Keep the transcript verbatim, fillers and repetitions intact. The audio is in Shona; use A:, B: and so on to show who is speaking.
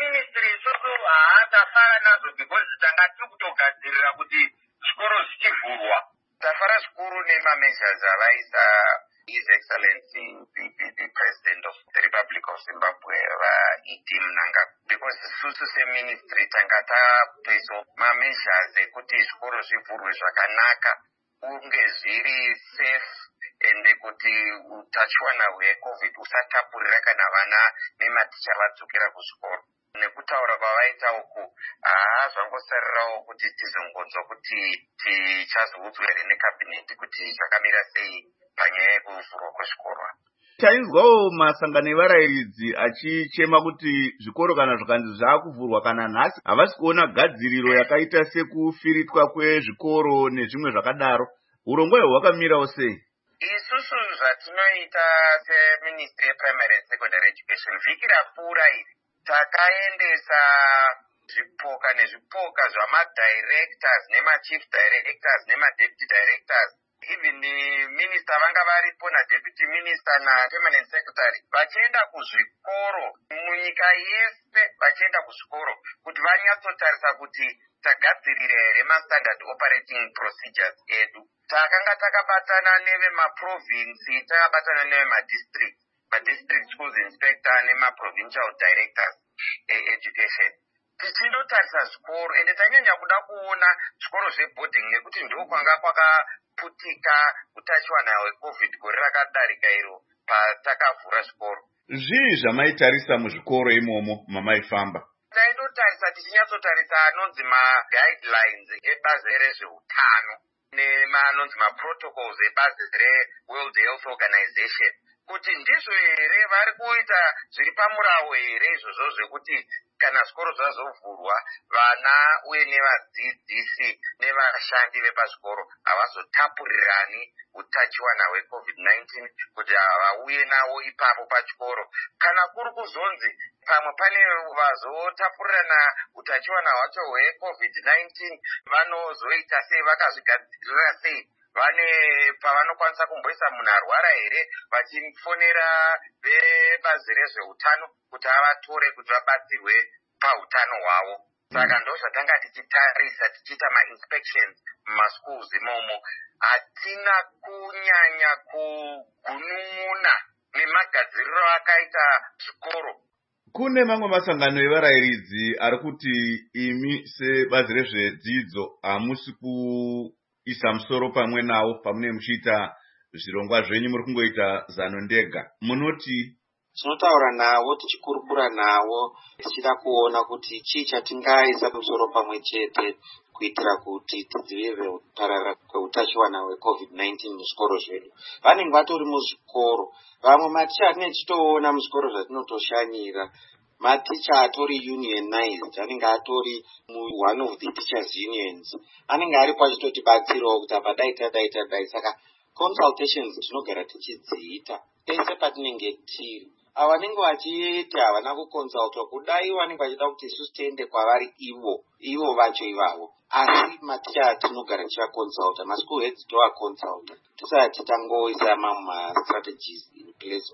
A: seministry isusu haatafara nazo because tanga tiri kutogadzirira kuti zvikoro zvichivhurwa. Tafara zvikuru nemamezhas avaisa His Excellency the, the, the President of the Republic of Zimbabwe vaiti Mnangagwa, because isusu seministry tanga tapeso mamezhas ekuti zvikoro zvivhurwe zvakanaka unge zviri safe ende kuti utachiwana hwecovid usatapurira kana vana nematicha vadzokera kuzvikoro. Nekutaura kwavaita uku haa zvangosarirawo kuti tizongonzwa kuti tichazoudzwa here nekabineti kuti zvakamira sei panyaya yekuvhurwa kwezvikoro.
B: Tainzwawo masangano evarayiridzi achichema kuti zvikoro kana zvikanzi zvakuvhurwa kana nhasi havasi kuona gadziriro yakaita sekufiritwa kwezvikoro nezvimwe zvakadaro. Urongwa ihwo hwakamirawo sei?
A: Isusu zvatinoita seministry yeprimary and secondary education vhiki rapfuura iri takaendesa zvipoka nezvipoka zvamadirectors nemachief directors nemadeputy directors, even minister vanga varipo nadeputy minister napermanent secretary vachienda kuzvikoro munyika yese, vachienda kuzvikoro kuti vanyatsotarisa kuti tagadzirira here mastandard operating procedures edu. Takanga takabatana nevemaprovinsi, takabatana nevemadistrict, madistrict schools inspector nemaprovincial directors e-education. Tichindotarisa zvikoro ende tanyanya kuda kuona zvikoro zveboarding nekuti ndiko kwanga kwakaputika utachiwana hwecovid gore rakadarika iro patakavhura zvikoro.
B: Zvii zvamaitarisa muzvikoro imomo mamaifamba?
A: Taindotarisa tichinyatsotarisa anonzi maguidelines ebazi rezveutano nemanonzi maprotocols ebazi reWorld Health Organization kuti ndizvo here vari kuita zviri pamurawo here izvozvo zvekuti kana zvikoro zvazovhurwa vana uye nevadzidzisi nevashandi vepazvikoro havazotapurirani utachiwana hwecovid nineteen kuti vauye nawo ipapo pachikoro. Kana kuri kuzonzi pamwe pane vazotapurirana utachiwana hwacho hwecovid nineteen vanozoita sei, vakazvigadzirira sei, vane pavanokwanisa kumboisa munhu arwara here vachifonera vebazi rezveutano kuti avatore kuti vabatsirwe pautano hwavo. Saka ndo zvatanga tichitarisa tichiita ma-inspections mumaschools imomo. Hatina kunyanya kugunun'una nemagadziriro akaita zvikoro.
B: Kune mamwe masangano evarayiridzi ari kuti imi sebazi rezvedzidzo hamusi kuisa musoro pamwe nawo pamune muchiita zvirongwa zvenyu, muri kungoita zano ndega. Munoti?
C: Tinotaura nawo, tichikurukura nawo, tichida kuona kuti chii chatingaisa musoro pamwe chete kuitira kuti tidzivirire kupararira kweutachiwana hwecovid nineteen muzvikoro zvedu. Vanenge vatori muzvikoro, vamwe maticha atinenge tichitoona muzvikoro zvatinotoshanyira, maticha atori unionized, anenge atori mu one of the teachers unions, anenge aripo achitotibatsirawo kuti apa daita daita dai. Saka consultations tinogara tichidziita pese patinenge tiri. Ava vanenge vachiita havana kuconsultwa kudai vanenge vachida kuti isusu tiende kwavari ivo ivo vacho ivavo, asi maticha atinogara tichivaconsulta, maschool heads tovaconsulta tisati tangoisa mamwe strategies in place.